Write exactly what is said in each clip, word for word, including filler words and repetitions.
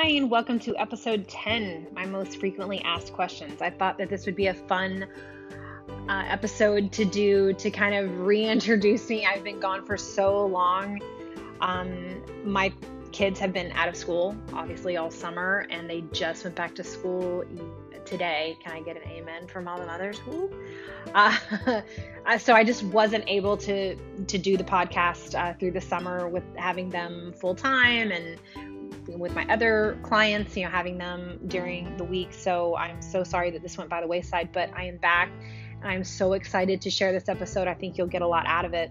Hi, and welcome to episode ten, my most frequently asked questions. I thought that this would be a fun uh, episode to do to kind of reintroduce me. I've been gone for so long. Um, my kids have been out of school, obviously, all summer, and they just went back to school today. Can I get an amen from all the mothers? Uh, so I just wasn't able to to do the podcast uh, through the summer with having them full time and with my other clients, you know, having them during the week. So I'm so sorry that this went by the wayside, but I am back and I'm so excited to share this episode. I think you'll get a lot out of it.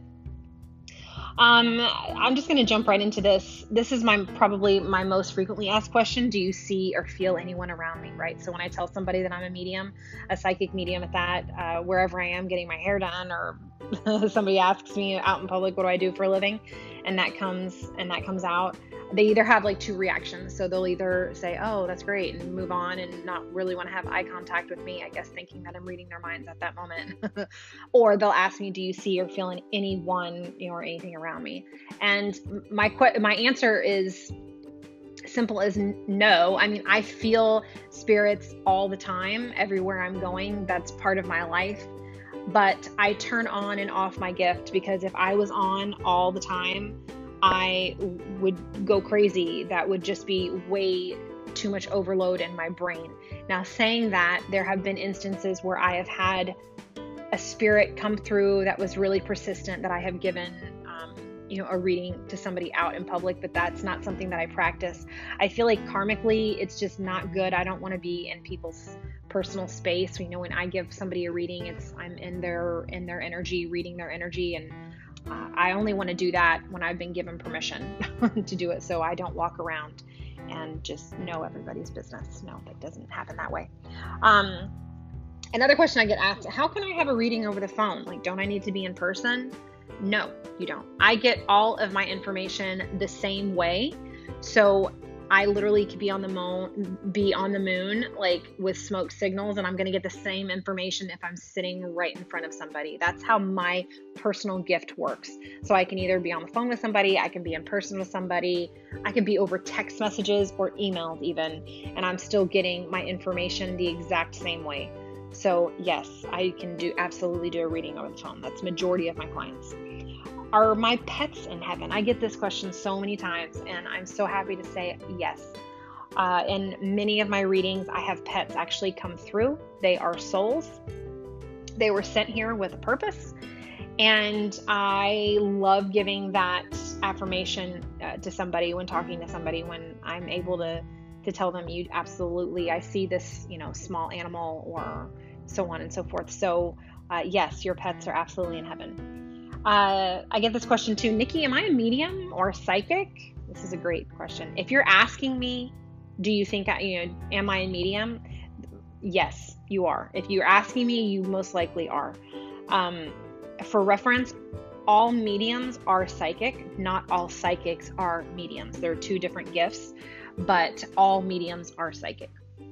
Um, I'm just going to jump right into this. This is my probably my most frequently asked question. Do you see or feel anyone around me, right? So when I tell somebody that I'm a medium, a psychic medium at that, uh, wherever I am getting my hair done, or somebody asks me out in public, what do I do for a living? And that comes, and that comes out. They either have like two reactions. So they'll either say, oh, that's great, and move on and not really want to have eye contact with me, I guess thinking that I'm reading their minds at that moment. Or they'll ask me, do you see or feel anyone, you know, or anything around me? And my que- my answer is simple as no. I mean, I feel spirits all the time, everywhere I'm going. That's part of my life. But I turn on and off my gift, because if I was on all the time, I would go crazy. That would just be way too much overload in my brain. Now, saying that, there have been instances where I have had a spirit come through that was really persistent, that I have given, um, you know, a reading to somebody out in public, but that's not something that I practice. I feel like karmically, it's just not good. I don't want to be in people's personal space. You know, when I give somebody a reading, it's I'm in their in their energy, reading their energy, and Uh, I only want to do that when I've been given permission to do it, so I don't walk around and just know everybody's business. No, that doesn't happen that way. Um, another question I get asked, how can I have a reading over the phone? Like, don't I need to be in person? No, you don't. I get all of my information the same way. So I literally could be on the moon, be on the moon, like with smoke signals, and I'm going to get the same information if I'm sitting right in front of somebody. That's how my personal gift works. So I can either be on the phone with somebody, I can be in person with somebody, I can be over text messages or emailed even, and I'm still getting my information the exact same way. So yes, I can do absolutely do a reading over the phone. That's majority of my clients. Are my pets in heaven? I get this question so many times, and I'm so happy to say yes. Uh, in many of my readings, I have pets actually come through. They are souls. They were sent here with a purpose, and I love giving that affirmation uh, to somebody when talking to somebody, when I'm able to to tell them, you absolutely, I see this, you know, small animal, or so on and so forth. So uh, yes, your pets are absolutely in heaven. Uh, I get this question too. Nikki, am I a medium or a psychic? This is a great question. If you're asking me, do you think, I, you know, am I a medium? Yes, you are. If you're asking me, you most likely are. Um, for reference, all mediums are psychic. Not all psychics are mediums. There are two different gifts, but all mediums are psychic.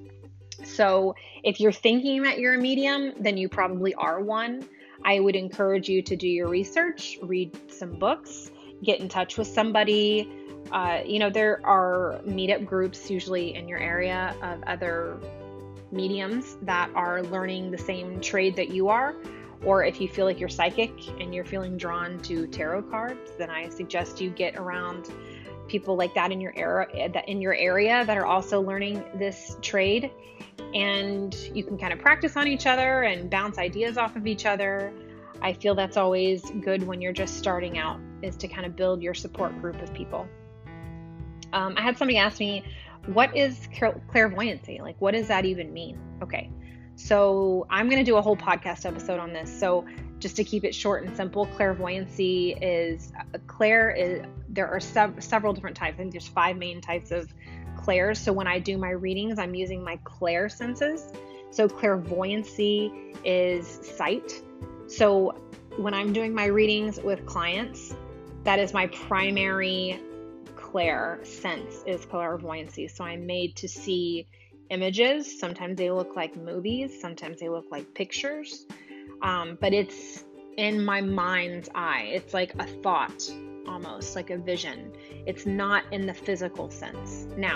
So if you're thinking that you're a medium, then you probably are one. I would encourage you to do your research, read some books, get in touch with somebody. Uh, you know, there are meetup groups usually in your area of other mediums that are learning the same trade that you are. Or if you feel like you're psychic and you're feeling drawn to tarot cards, then I suggest you get around people like that in your area, that in your area that are also learning this trade. And you can kind of practice on each other and bounce ideas off of each other. I feel that's always good when you're just starting out, is to kind of build your support group of people. Um, I had somebody ask me, what is clairvoyancy? Like, what does that even mean? Okay, so I'm going to do a whole podcast episode on this. So just to keep it short and simple, clairvoyancy is, uh, clair is, there are sev- several different types. I think there's five main types of clairs. So when I do my readings, I'm using my clair senses. So clairvoyancy is sight. So when I'm doing my readings with clients, that is my primary clair sense, is clairvoyancy. So I'm made to see images. Sometimes they look like movies. Sometimes they look like pictures. Um, but it's in my mind's eye. It's like a thought, almost like a vision. It's not in the physical sense. Now,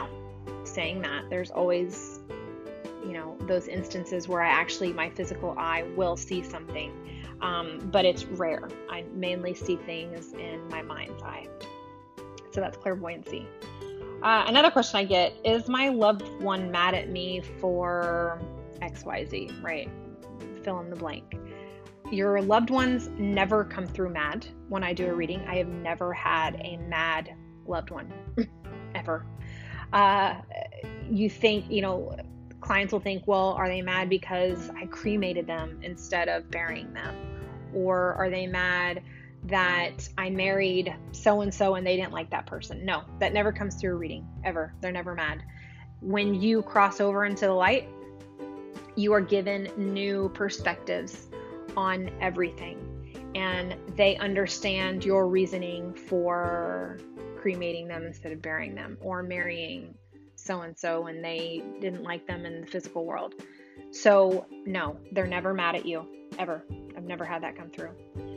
saying that. There's always, you know, those instances where I actually, my physical eye will see something, um, but it's rare. I mainly see things in my mind's eye. So that's clairvoyancy. Uh, another question I get is my loved one mad at me for X Y Z, right? Fill in the blank. Your loved ones never come through mad when I do a reading. I have never had a mad loved one, ever. Uh, you think, you know, clients will think, well, are they mad because I cremated them instead of burying them? Or are they mad that I married so-and-so and they didn't like that person? No, that never comes through a reading, ever. They're never mad. When you cross over into the light, you are given new perspectives on everything, and they understand your reasoning for cremating them instead of burying them, or marrying so-and-so and they didn't like them in the physical world. So no, they're never mad at you, ever. I've never had that come through.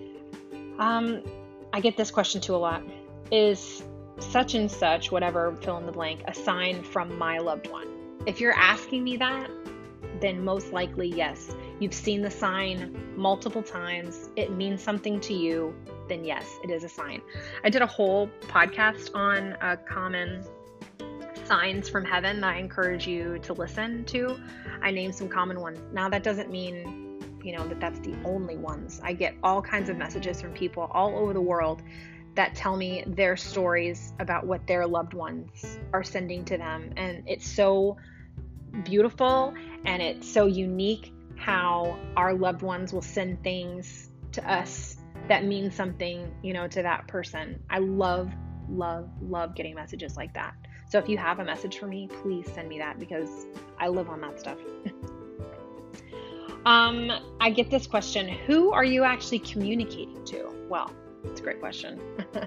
Um, I get this question too a lot. Is such and such, whatever, fill in the blank, a sign from my loved one? If you're asking me that, then most likely, yes. You've seen the sign multiple times. It means something to you. Then yes, it is a sign. I did a whole podcast on uh, common signs from heaven that I encourage you to listen to. I named some common ones. Now that doesn't mean, you know, that that's the only ones. I get all kinds of messages from people all over the world that tell me their stories about what their loved ones are sending to them. And it's so beautiful and it's so unique how our loved ones will send things to us that mean something, you know, to that person. I love, love, love getting messages like that. So if you have a message for me, please send me that, because I live on that stuff. um, I get this question: who are you actually communicating to? Well, it's a great question.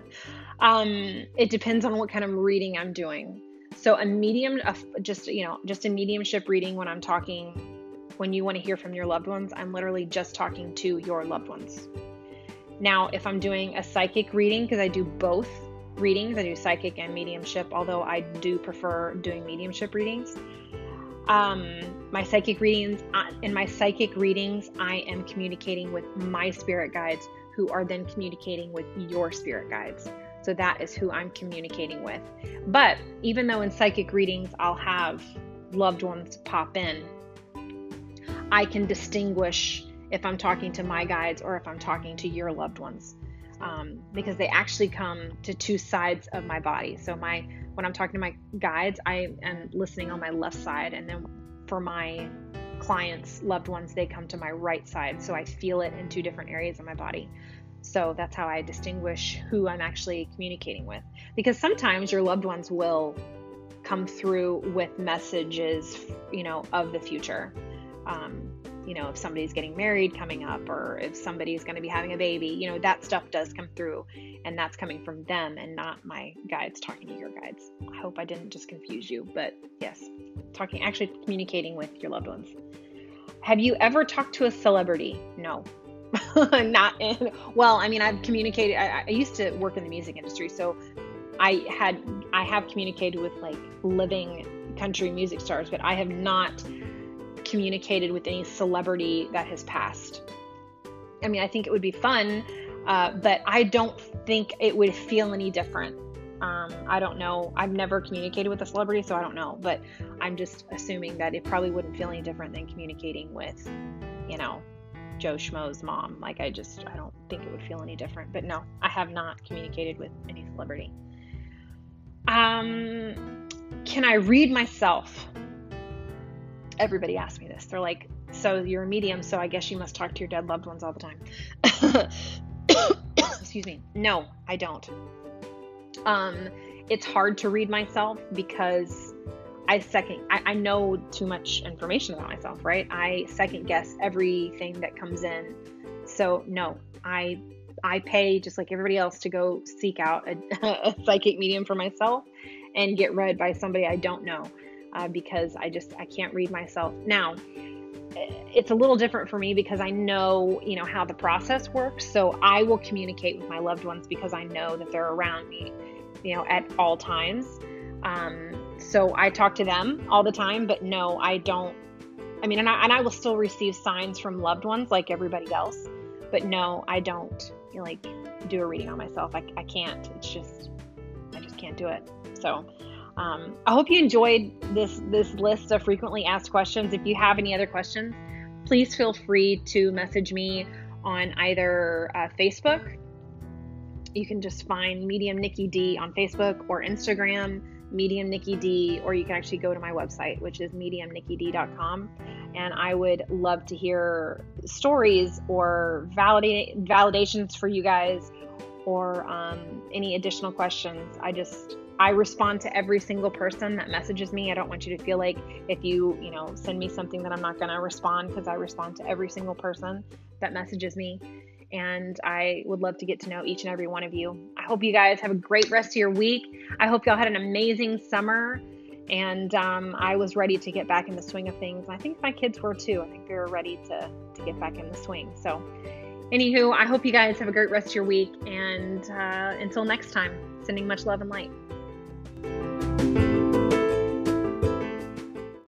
um, it depends on what kind of reading I'm doing. So a medium, uh, just, you know, just a mediumship reading, when I'm talking, when you want to hear from your loved ones, I'm literally just talking to your loved ones. Now, if I'm doing a psychic reading, because I do both readings, I do psychic and mediumship, although I do prefer doing mediumship readings. Um, my psychic readings, uh, in my psychic readings, I am communicating with my spirit guides, who are then communicating with your spirit guides. So that is who I'm communicating with. But even though in psychic readings I'll have loved ones pop in, I can distinguish if I'm talking to my guides or if I'm talking to your loved ones, um, because they actually come to two sides of my body. So my when I'm talking to my guides, I am listening on my left side, and then for my clients' loved ones, they come to my right side. So I feel it in two different areas of my body. So that's how I distinguish who I'm actually communicating with. Because sometimes your loved ones will come through with messages, you know, of the future. Um, you know, if somebody's getting married coming up, or if somebody's going to be having a baby, you know, that stuff does come through, and that's coming from them and not my guides talking to your guides. I hope I didn't just confuse you, but yes, talking, actually communicating with your loved ones. Have you ever talked to a celebrity? No. Not in, well, I mean, I've communicated, I, I used to work in the music industry, so I had, I have communicated with like living country music stars, but I have not communicated with any celebrity that has passed. I mean, I think it would be fun, uh, but I don't think it would feel any different. Um, I don't know. I've never communicated with a celebrity, so I don't know, but I'm just assuming that it probably wouldn't feel any different than communicating with, you know, Joe Schmo's mom. Like, I just, I don't think it would feel any different. But no, I have not communicated with any celebrity. Um, can I read myself? Everybody asks me this. They're like, so you're a medium, so I guess you must talk to your dead loved ones all the time. Excuse me. No, I don't. Um, it's hard to read myself because I second, I, I know too much information about myself, right? I second guess everything that comes in. So no, I, I pay just like everybody else to go seek out a, a psychic medium for myself and get read by somebody I don't know, uh, because I just, I can't read myself. Now, it's a little different for me because I know, you know, how the process works. So I will communicate with my loved ones because I know that they're around me, you know, at all times. Um, so I talk to them all the time, but no, I don't. I mean, and I, and I will still receive signs from loved ones like everybody else, but no, I don't you know, like do a reading on myself. I, I can't. It's just, I just can't do it. So um, I hope you enjoyed this, this list of frequently asked questions. If you have any other questions, please feel free to message me on either uh, Facebook. You can just find Medium Nikki D on Facebook, or Instagram, Medium Nikki D, or you can actually go to my website, which is medium nikki d dot com. And I would love to hear stories or validate validations for you guys, or um, any additional questions. I just, I respond to every single person that messages me. I don't want you to feel like if you, you know, send me something that I'm not going to respond, because I respond to every single person that messages me. And I would love to get to know each and every one of you. I hope you guys have a great rest of your week. I hope y'all had an amazing summer. And um, I was ready to get back in the swing of things. I think my kids were too. I think they were ready to, to get back in the swing. So anywho, I hope you guys have a great rest of your week. And uh, until next time, sending much love and light.